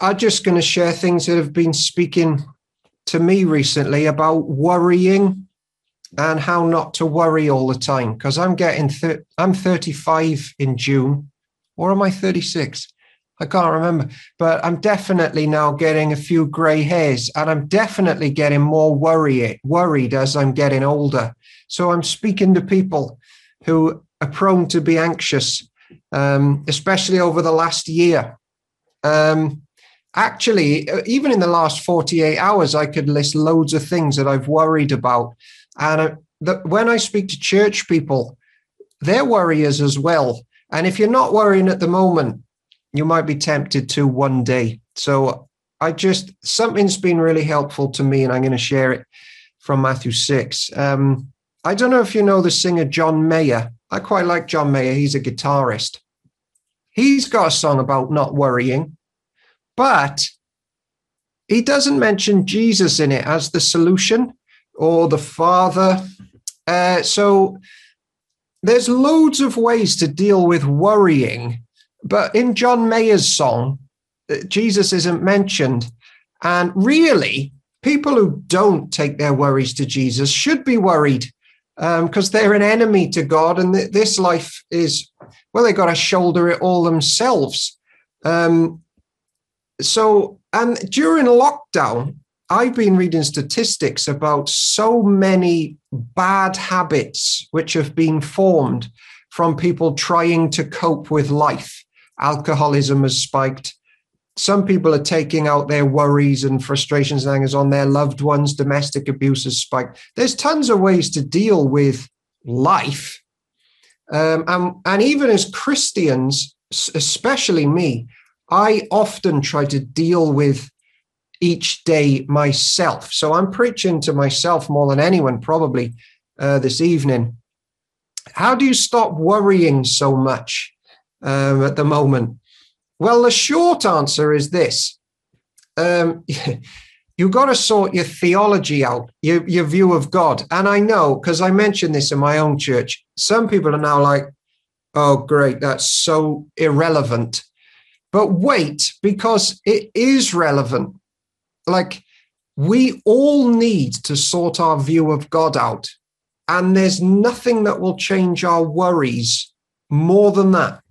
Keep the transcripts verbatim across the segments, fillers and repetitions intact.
I'm just going to share things that have been speaking to me recently about worrying and how not to worry all the time. Because I'm getting, thir- I'm thirty-five in June, or am I thirty-six? I can't remember, but I'm definitely now getting a few gray hairs, and I'm definitely getting more worried, worried as I'm getting older. So I'm speaking to people who are prone to be anxious, um, especially over the last year. Um, actually, even in the last forty-eight hours, I could list loads of things that I've worried about. And uh, the, when I speak to church people, they're worriers as well. And if you're not worrying at the moment, you might be tempted to one day. So I just, something's been really helpful to me, and I'm going to share it from Matthew six. Um, I don't know if you know the singer John Mayer. I quite like John Mayer. He's a guitarist. He's got a song about not worrying, but he doesn't mention Jesus in it as the solution or the Father. Uh, so there's loads of ways to deal with worrying. But in John Mayer's song, Jesus isn't mentioned. And really, people who don't take their worries to Jesus should be worried because um, they're an enemy to God. And th- this life is, well, they've got to shoulder it all themselves. Um, so, and during lockdown, I've been reading statistics about so many bad habits which have been formed from people trying to cope with life. Alcoholism has spiked. Some people are taking out their worries and frustrations and angers on their loved ones. Domestic abuse has spiked. There's tons of ways to deal with life. Um, and, and even as Christians, especially me, I often try to deal with each day myself. So I'm preaching to myself more than anyone probably uh, this evening. How do you stop worrying so much um, at the moment? Well, the short answer is this. Um, you've got to sort your theology out, your, your view of God. And I know, because I mentioned this in my own church, some people are now like, oh, great, that's so irrelevant. But wait, because it is relevant. Like, we all need to sort our view of God out. And there's nothing that will change our worries more than that.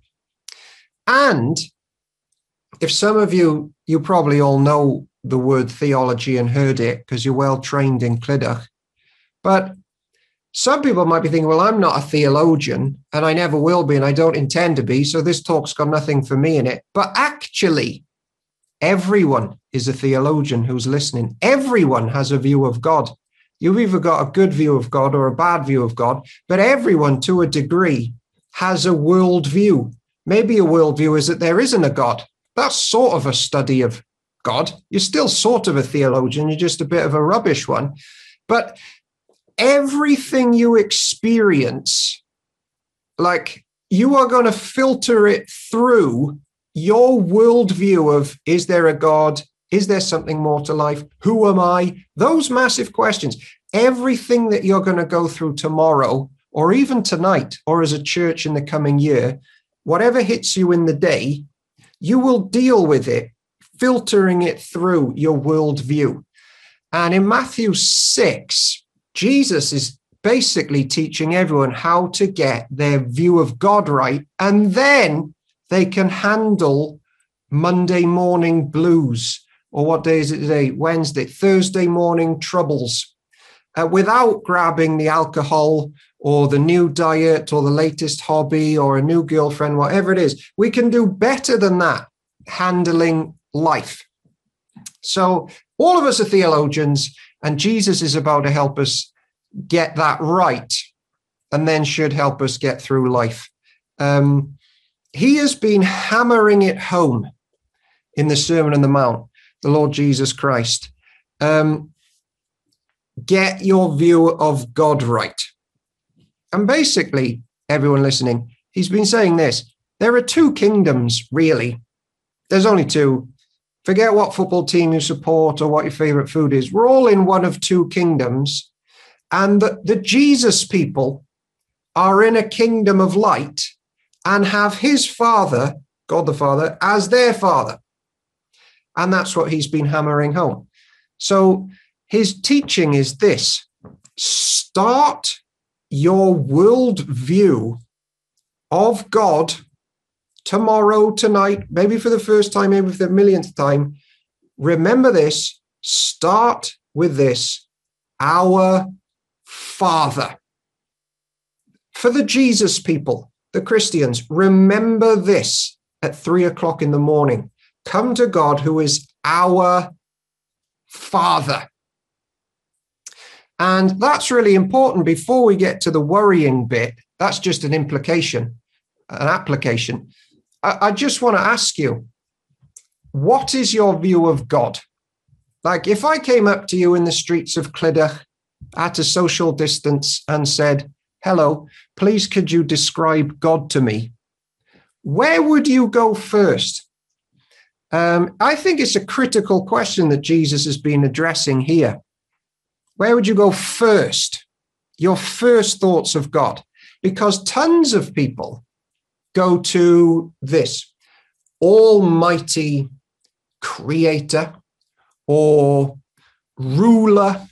And if some of you, you probably all know the word theology and heard it because you're well trained in Clydach. But some people might be thinking, well, I'm not a theologian and I never will be and I don't intend to be. So this talk's got nothing for me in it. But actually, everyone is a theologian who's listening. Everyone has a view of God. You've either got a good view of God or a bad view of God, but everyone to a degree has a worldview. Maybe a worldview is that there isn't a God. That's sort of a study of God. You're still sort of a theologian. You're just a bit of a rubbish one. But everything you experience, like, you are going to filter it through your worldview of, is there a God? Is there something more to life? Who am I? Those massive questions. Everything that you're going to go through tomorrow, or even tonight, or as a church in the coming year, whatever hits you in the day, you will deal with it, filtering it through your worldview. And in Matthew six, Jesus is basically teaching everyone how to get their view of God right, and then they can handle Monday morning blues, or what day is it today? Wednesday, Thursday morning troubles, uh, without grabbing the alcohol or the new diet or the latest hobby or a new girlfriend, whatever it is. We can do better than that, handling life. So all of us are theologians, and Jesus is about to help us get that right, and then should help us get through life. Um, he has been hammering it home in the Sermon on the Mount, the Lord Jesus Christ. Um, get your view of God right. And basically, everyone listening, he's been saying this. There are two kingdoms, really. There's only two. Forget what football team you support or what your favorite food is. We're all in one of two kingdoms. And the, the Jesus people are in a kingdom of light and have his Father, God the Father, as their Father. And that's what he's been hammering home. So his teaching is this: start your worldview of God tomorrow, tonight, maybe for the first time, maybe for the millionth time. Remember this, start with this: our Father. For the Jesus people, the Christians, remember this at three o'clock in the morning. Come to God, who is our Father. And that's really important before we get to the worrying bit. That's just an implication, an application. I, I just want to ask you, what is your view of God? Like if I came up to you in the streets of Clydach at a social distance and said, hello, please could you describe God to me? Where would you go first? Um, I think it's a critical question that Jesus has been addressing here. Where would you go first? Your first thoughts of God? Because tons of people go to this: almighty creator or ruler,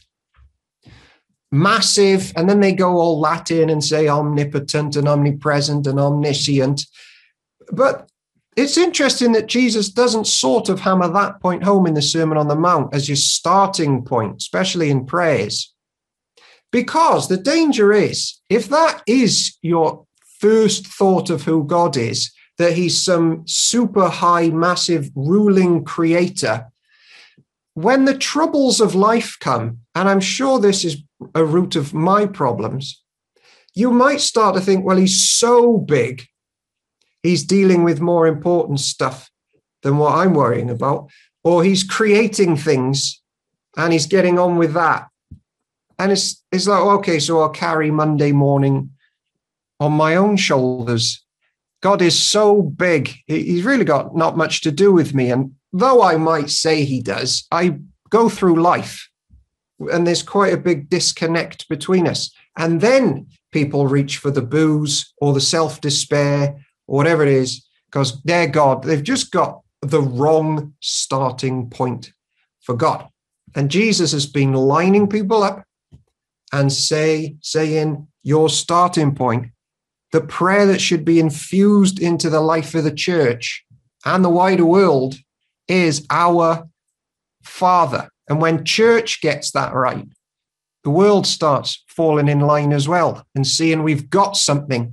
massive, and then they go all Latin and say omnipotent and omnipresent and omniscient. But it's interesting that Jesus doesn't sort of hammer that point home in the Sermon on the Mount as your starting point, especially in prayers. Because the danger is, if that is your first thought of who God is, that he's some super high, massive, ruling creator, when the troubles of life come, and I'm sure this is a root of my problems, you might start to think, well, he's so big, he's dealing with more important stuff than what I'm worrying about, or he's creating things and he's getting on with that. And it's it's like, okay, so I'll carry Monday morning on my own shoulders. God is so big, he's really got not much to do with me. And though I might say he does, I go through life and there's quite a big disconnect between us. And then people reach for the booze or the self-despair or whatever it is, because they're God. They've just got the wrong starting point for God. And Jesus has been lining people up and say, saying, your starting point, the prayer that should be infused into the life of the church and the wider world, is our Father. And when church gets that right, the world starts falling in line as well and seeing we've got something.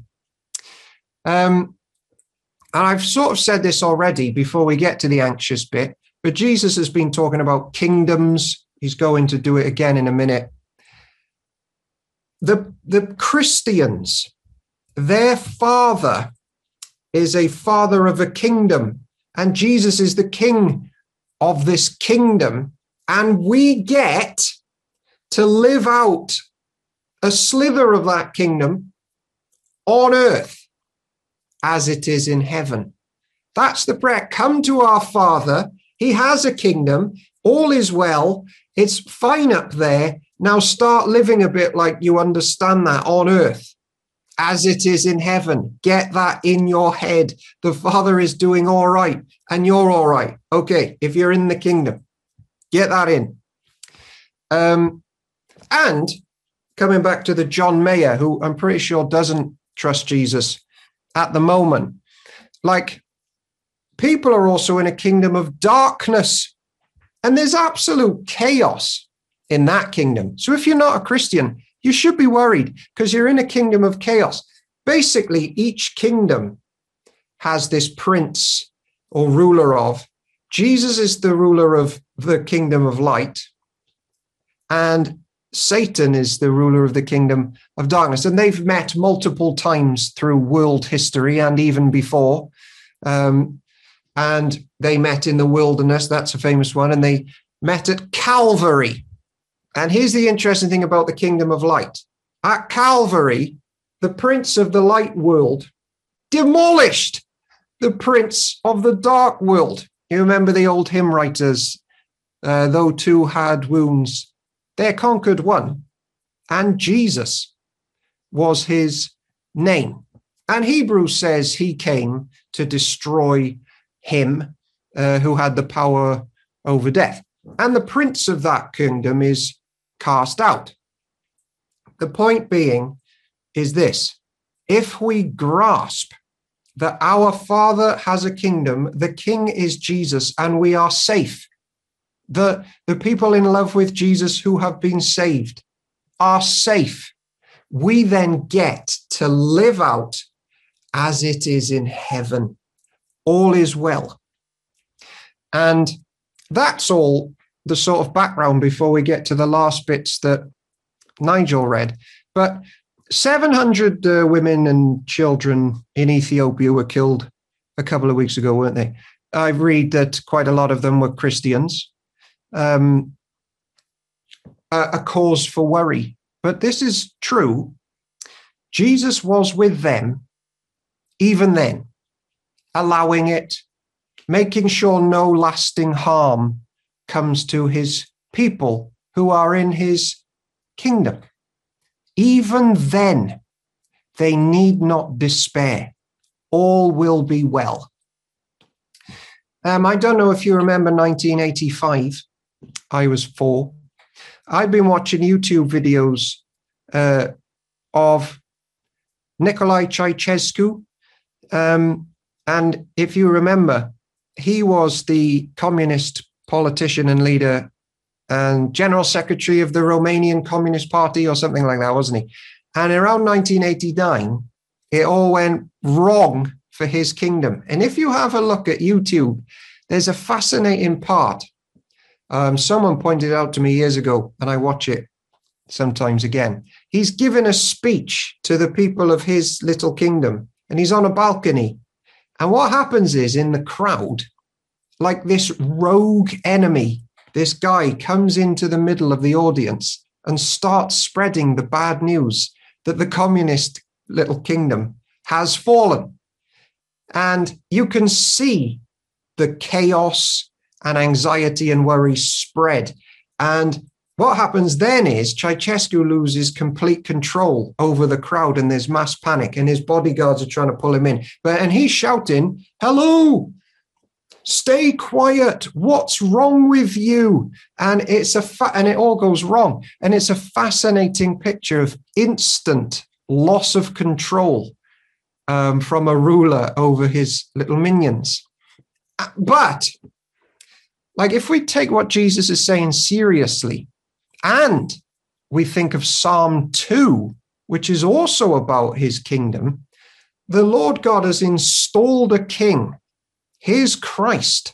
Um, and I've sort of said this already before we get to the anxious bit, but Jesus has been talking about kingdoms. He's going to do it again in a minute. The, the Christians, their father is a father of a kingdom, and Jesus is the king of this kingdom, and we get to live out a slither of that kingdom on earth as it is in heaven. That's the prayer. Come to our Father. He has a kingdom. All is well. It's fine up there. Now start living a bit like you understand that on earth as it is in heaven. Get that in your head. The Father is doing all right and you're all right. Okay, if you're in the kingdom, get that in. Um, and coming back to the John Mayer, who I'm pretty sure doesn't trust Jesus at the moment, like, people are also in a kingdom of darkness, and there's absolute chaos in that kingdom. So if you're not a Christian, you should be worried because you're in a kingdom of chaos. Basically, each kingdom has this prince or ruler of. Jesus is the ruler of the kingdom of light, and Satan is the ruler of the kingdom of darkness. And they've met multiple times through world history and even before. Um, and they met in the wilderness. That's a famous one. And they met at Calvary. And here's the interesting thing about the kingdom of light. At Calvary, the prince of the light world demolished the prince of the dark world. You remember the old hymn writers, uh, though two had wounds, there conquered one, and Jesus was his name. And Hebrews says he came to destroy him uh, who had the power over death. And the prince of that kingdom is cast out. The point being is this: if we grasp that our Father has a kingdom, the king is Jesus, and we are safe. The, the people in love with Jesus who have been saved are safe. We then get to live out as it is in heaven. All is well. And that's all the sort of background before we get to the last bits that Nigel read. But seven hundred uh, women and children in Ethiopia were killed a couple of weeks ago, weren't they? I read that quite a lot of them were Christians. Um, a, a cause for worry. But this is true. Jesus was with them even then, allowing it, making sure no lasting harm comes to his people who are in his kingdom. Even then, they need not despair. All will be well. Um, I don't know if you remember nineteen eighty-five. I was four. I've been watching YouTube videos uh, of Nicolae Ceausescu. Um, and if you remember, he was the communist politician and leader and general secretary of the Romanian Communist Party or something like that, wasn't he? And around nineteen eighty-nine, it all went wrong for his kingdom. And if you have a look at YouTube, there's a fascinating part. Um, someone pointed out to me years ago, and I watch it sometimes again. He's given a speech to the people of his little kingdom, and he's on a balcony. And what happens is, in the crowd, like this rogue enemy, this guy comes into the middle of the audience and starts spreading the bad news that the communist little kingdom has fallen. And you can see the chaos and anxiety and worry spread. And what happens then is Ceausescu loses complete control over the crowd, and there's mass panic, and his bodyguards are trying to pull him in. But and he's shouting, "Hello! Stay quiet. What's wrong with you?" And it's a fa- and it all goes wrong. And it's a fascinating picture of instant loss of control um, from a ruler over his little minions. But like, if we take what Jesus is saying seriously, and we think of Psalm two, which is also about his kingdom, the Lord God has installed a king, his Christ.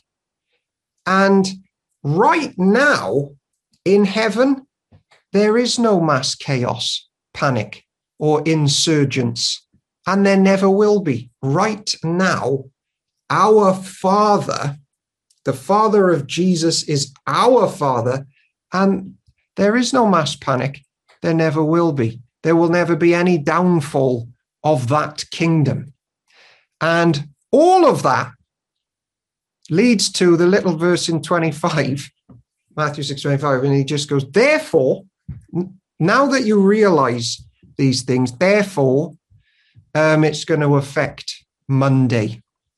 And right now in heaven, there is no mass chaos, panic, or insurgents, and there never will be. Right now, our Father, the Father of Jesus, is our Father, and there is no mass panic. There never will be. There will never be any downfall of that kingdom. And all of that leads to the little verse in twenty-five, Matthew six twenty-five, and he just goes, therefore, now that you realize these things, therefore, um, it's going to affect Monday.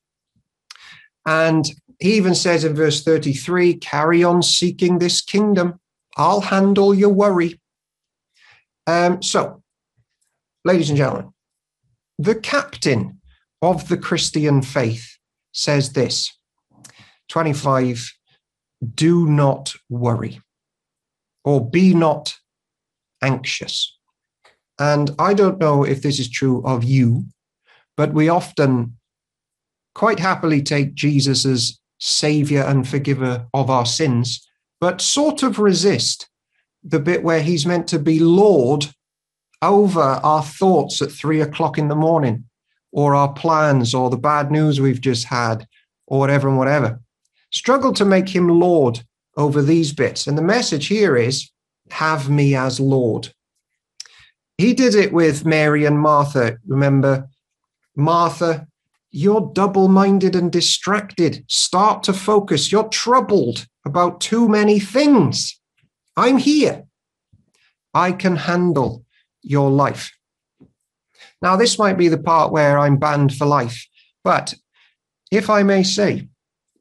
And he even says in verse thirty-three, carry on seeking this kingdom. I'll handle your worry. Um, so, ladies and gentlemen, the captain of the Christian faith says this, twenty-five, do not worry, or be not anxious. And I don't know if this is true of you, but we often quite happily take Jesus as savior and forgiver of our sins, but sort of resist the bit where he's meant to be Lord over our thoughts at three o'clock in the morning, or our plans, or the bad news we've just had, or whatever and whatever. Struggle to make him Lord over these bits. And the message here is, have me as Lord. He did it with Mary and Martha. Remember, Martha, you're double-minded and distracted. Start to focus. You're troubled about too many things. I'm here. I can handle your life. Now, this might be the part where I'm banned for life, but if I may say,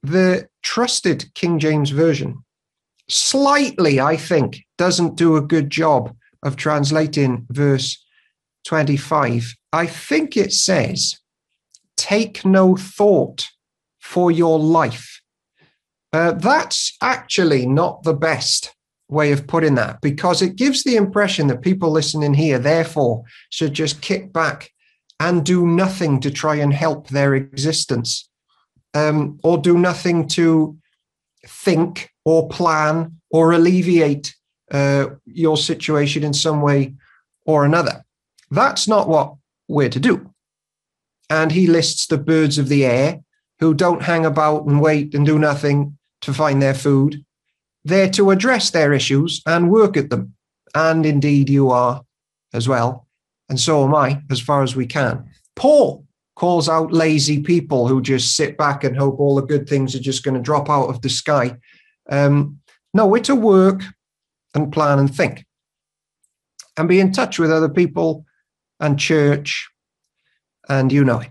the trusted King James Version slightly, I think, doesn't do a good job of translating verse twenty-five. I think it says, take no thought for your life. Uh, that's actually not the best way of putting that, because it gives the impression that people listening here, therefore, should just kick back and do nothing to try and help their existence, um, or do nothing to think or plan or alleviate uh, your situation in some way or another. That's not what we're to do. And he lists the birds of the air who don't hang about and wait and do nothing to find their food. They're to address their issues and work at them. And indeed you are as well. And so am I, as far as we can. Paul calls out lazy people who just sit back and hope all the good things are just going to drop out of the sky. Um, no, we're to work and plan and think and be in touch with other people and church, and you know it.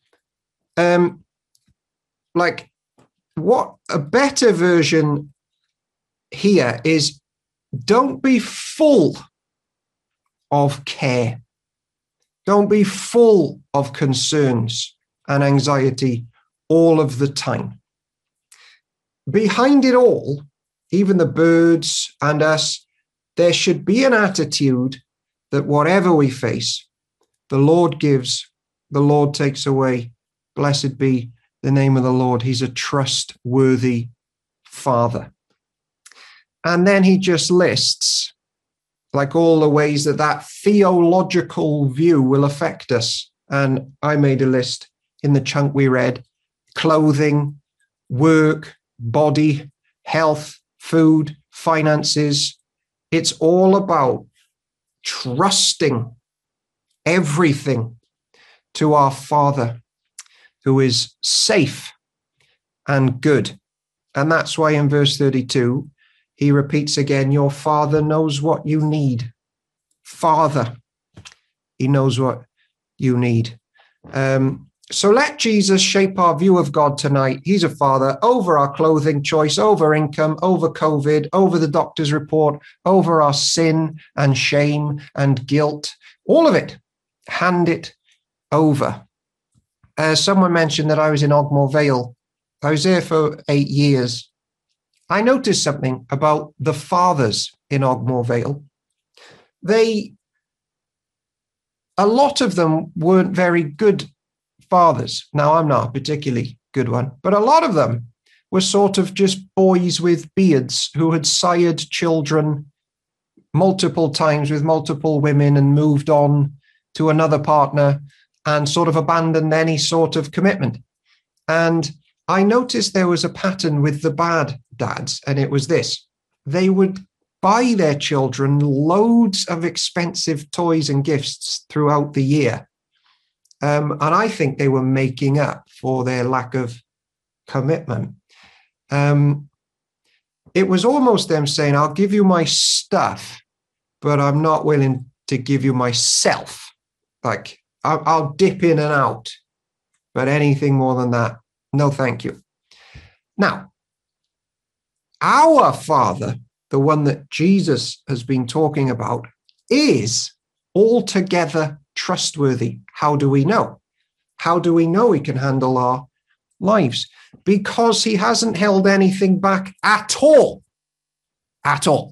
Um, like, what a better version here is, don't be full of care. Don't be full of concerns and anxiety all of the time. Behind it all, even the birds and us, there should be an attitude that whatever we face, the Lord gives, the Lord takes away. Blessed be the name of the Lord. He's a trustworthy Father. And then he just lists, like, all the ways that that theological view will affect us. And I made a list in the chunk we read: clothing, work, body, health, food, finances. It's all about trusting everything to our Father, who is safe and good. And that's why in verse thirty-two, he repeats again, your Father knows what you need. Father, he knows what you need. Um, so let Jesus shape our view of God tonight. He's a Father over our clothing choice, over income, over COVID, over the doctor's report, over our sin and shame and guilt, all of it. Hand it over. Uh, someone mentioned that I was in Ogmore Vale. I was there for eight years. I noticed something about the fathers in Ogmore Vale. They, a lot of them weren't very good fathers. Now, I'm not a particularly good one, but a lot of them were sort of just boys with beards who had sired children multiple times with multiple women and moved on to another partner and sort of abandoned any sort of commitment. And I noticed there was a pattern with the bad dads, and it was this. They would buy their children loads of expensive toys and gifts throughout the year. Um, and I think they were making up for their lack of commitment. Um, it was almost them saying, I'll give you my stuff, but I'm not willing to give you myself. Like, I'll, I'll dip in and out, but anything more than that, no, thank you. Now, our Father, the one that Jesus has been talking about, is altogether trustworthy. How do we know? How do we know he can handle our lives? Because he hasn't held anything back at all. At all.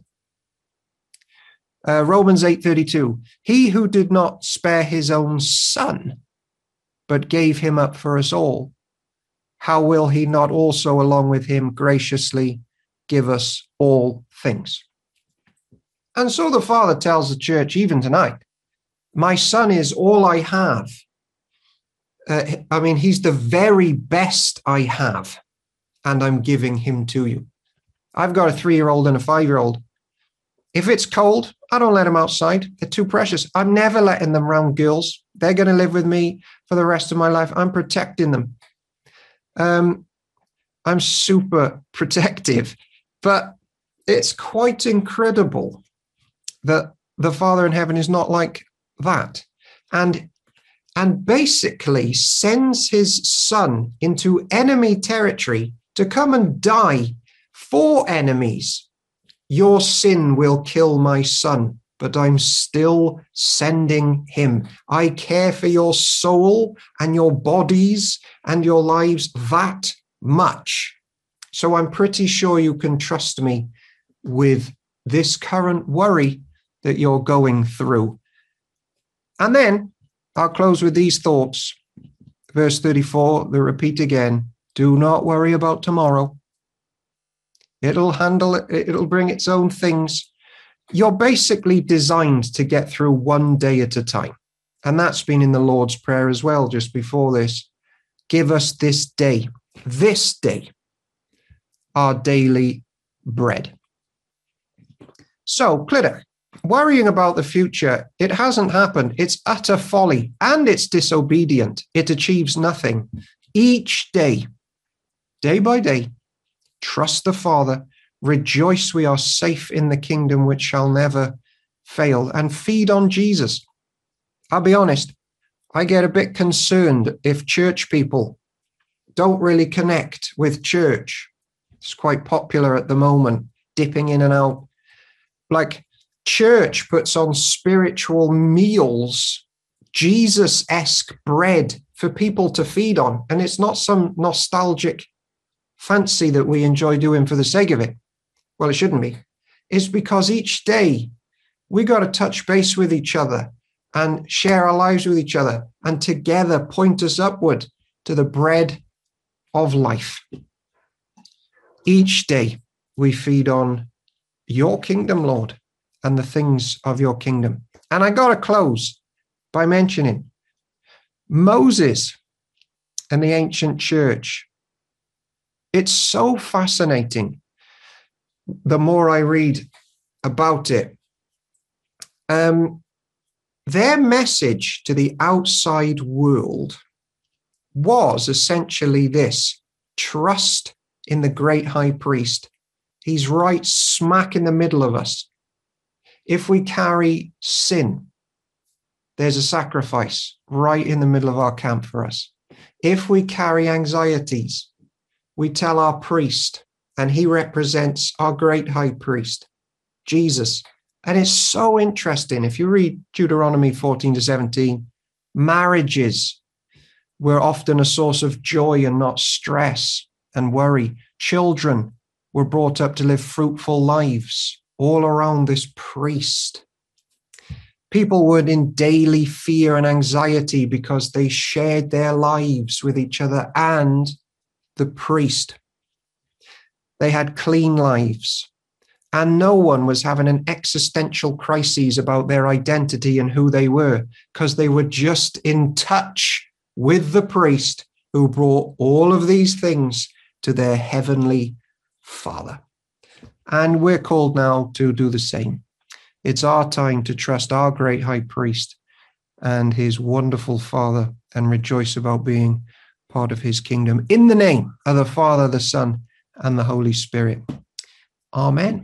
Uh, Romans eight thirty-two, he who did not spare his own son, but gave him up for us all, how will he not also, along with him, graciously give us all things? And so the Father tells the church, even tonight, my son is all I have. Uh, I mean, he's the very best I have, and I'm giving him to you. I've got a three-year-old and a five-year-old. If it's cold, I don't let them outside. They're too precious. I'm never letting them around girls. They're going to live with me for the rest of my life. I'm protecting them. Um, I'm super protective, but it's quite incredible that the Father in heaven is not like that. And, and basically sends his son into enemy territory to come and die for enemies. Your sin will kill my son, but I'm still sending him. I care for your soul and your bodies and your lives that much. So I'm pretty sure you can trust me with this current worry that you're going through. And then I'll close with these thoughts. Verse thirty-four, the repeat again, do not worry about tomorrow. It'll handle it, it'll bring its own things. You're basically designed to get through one day at a time. And that's been in the Lord's Prayer as well, just before this. Give us this day, this day, our daily bread. So, Clydach, worrying about the future, it hasn't happened. It's utter folly and it's disobedient. It achieves nothing. Each day, day by day, trust the Father, rejoice we are safe in the kingdom which shall never fail, and feed on Jesus. I'll be honest, I get a bit concerned if church people don't really connect with church. It's quite popular at the moment, dipping in and out. Like, church puts on spiritual meals, Jesus-esque bread for people to feed on. And it's not some nostalgic fancy that we enjoy doing for the sake of it. Well, it shouldn't be. It's because each day we got to touch base with each other and share our lives with each other and together point us upward to the bread of life. Each day we feed on your kingdom, Lord, and the things of your kingdom. And I got to close by mentioning Moses and the ancient church. It's so fascinating the more I read about it. Um, their message to the outside world was essentially this: trust in the great high priest. He's right smack in the middle of us. If we carry sin, there's a sacrifice right in the middle of our camp for us. If we carry anxieties, we tell our priest, and he represents our great high priest, Jesus. And it's so interesting. If you read Deuteronomy fourteen to seventeen, marriages were often a source of joy and not stress and worry. Children were brought up to live fruitful lives all around this priest. People were in daily fear and anxiety because they shared their lives with each other and the priest. They had clean lives, and no one was having an existential crisis about their identity and who they were, because they were just in touch with the priest who brought all of these things to their heavenly Father. And we're called now to do the same. It's our time to trust our great high priest and his wonderful Father and rejoice about being part of his kingdom. In the name of the Father, the Son, and the Holy Spirit. Amen.